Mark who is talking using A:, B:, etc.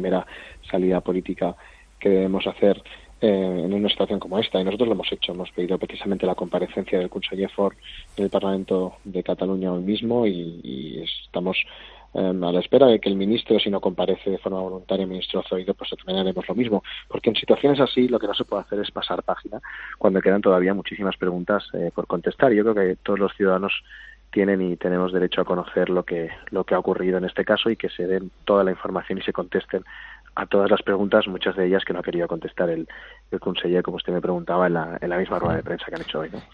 A: primera salida política que debemos hacer en una situación como esta, y nosotros lo hemos hecho. Hemos pedido precisamente la comparecencia del conseller Forn en el Parlamento de Cataluña hoy mismo y estamos a la espera de que el ministro, si no comparece de forma voluntaria, el ministro Zoido, pues también haremos lo mismo, porque en situaciones así lo que no se puede hacer es pasar página cuando quedan todavía muchísimas preguntas por contestar. Yo creo que todos los ciudadanos tienen y tenemos derecho a conocer lo que ha ocurrido en este caso y que se den toda la información y se contesten a todas las preguntas, muchas de ellas que no ha querido contestar el conseller, como usted me preguntaba, en la misma rueda de prensa que han hecho hoy, ¿no?